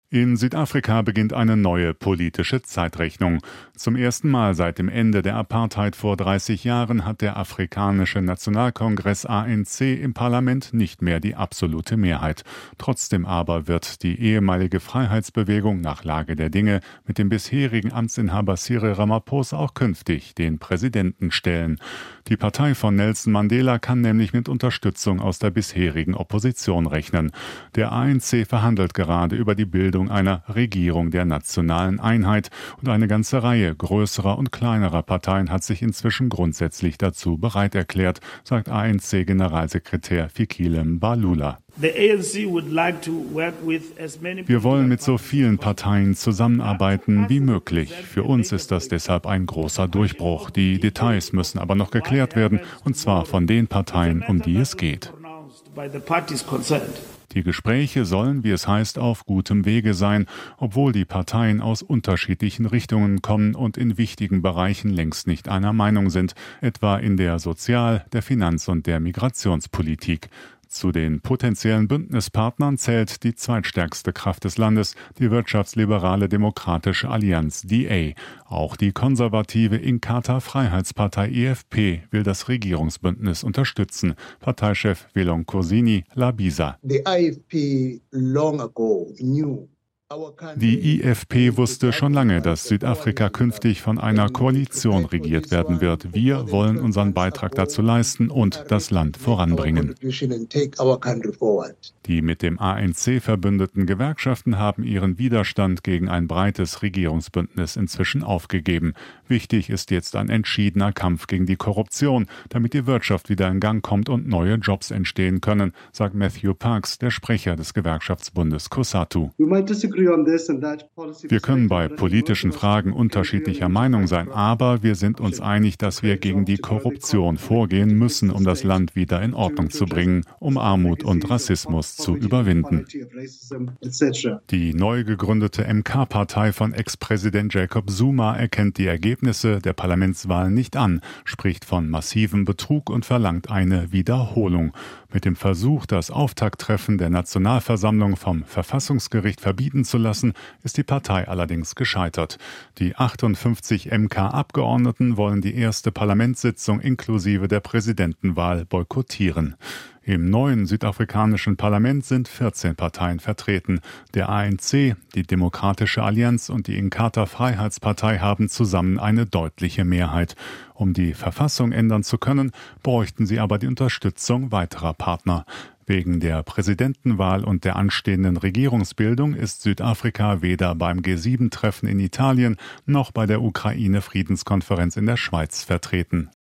In Südafrika beginnt eine neue politische Zeitrechnung. Zum ersten Mal seit dem Ende der Apartheid vor 30 Jahren hat der Afrikanische Nationalkongress ANC im Parlament nicht mehr die absolute Mehrheit. Trotzdem aber wird die ehemalige Freiheitsbewegung nach Lage der Dinge mit dem bisherigen Amtsinhaber Cyril Ramaphosa auch künftig den Präsidenten stellen. Die Partei von Nelson Mandela kann nämlich mit Unterstützung aus der bisherigen Opposition rechnen. Der ANC verhandelt gerade über die Bildung einer Regierung der nationalen Einheit und eine ganze Reihe größerer und kleinerer Parteien hat sich inzwischen grundsätzlich dazu bereit erklärt, sagt ANC-Generalsekretär Fikile Mbalula. Wir wollen mit so vielen Parteien zusammenarbeiten wie möglich. Für uns ist das deshalb ein großer Durchbruch. Die Details müssen aber noch geklärt werden, und zwar von den Parteien, um die es geht. Die Gespräche sollen, wie es heißt, auf gutem Wege sein, obwohl die Parteien aus unterschiedlichen Richtungen kommen und in wichtigen Bereichen längst nicht einer Meinung sind, etwa in der Sozial-, der Finanz- und der Migrationspolitik. Zu den potenziellen Bündnispartnern zählt die zweitstärkste Kraft des Landes, die wirtschaftsliberale Demokratische Allianz DA. Auch die konservative Inkatha Freiheitspartei EFP will das Regierungsbündnis unterstützen. Parteichef Velon Kursini Labisa. Die IFP wusste schon lange, dass Südafrika künftig von einer Koalition regiert werden wird. Wir wollen unseren Beitrag dazu leisten und das Land voranbringen. Die mit dem ANC verbündeten Gewerkschaften haben ihren Widerstand gegen ein breites Regierungsbündnis inzwischen aufgegeben. Wichtig ist jetzt ein entschiedener Kampf gegen die Korruption, damit die Wirtschaft wieder in Gang kommt und neue Jobs entstehen können, sagt Matthew Parks, der Sprecher des Gewerkschaftsbundes COSATU. Wir können bei politischen Fragen unterschiedlicher Meinung sein, aber wir sind uns einig, dass wir gegen die Korruption vorgehen müssen, um das Land wieder in Ordnung zu bringen, um Armut und Rassismus zu überwinden. Die neu gegründete MK-Partei von Ex-Präsident Jacob Zuma erkennt die Ergebnisse der Parlamentswahlen nicht an, spricht von massivem Betrug und verlangt eine Wiederholung. Mit dem Versuch, das Auftakttreffen der Nationalversammlung vom Verfassungsgericht verbieten zu lassen, ist die Partei allerdings gescheitert. Die 58 MK-Abgeordneten wollen die erste Parlamentssitzung inklusive der Präsidentenwahl boykottieren. Im neuen südafrikanischen Parlament sind 14 Parteien vertreten. Der ANC, die Demokratische Allianz und die Inkatha Freiheitspartei haben zusammen eine deutliche Mehrheit. Um die Verfassung ändern zu können, bräuchten sie aber die Unterstützung weiterer Partner. Wegen der Präsidentenwahl und der anstehenden Regierungsbildung ist Südafrika weder beim G7-Treffen in Italien noch bei der Ukraine-Friedenskonferenz in der Schweiz vertreten.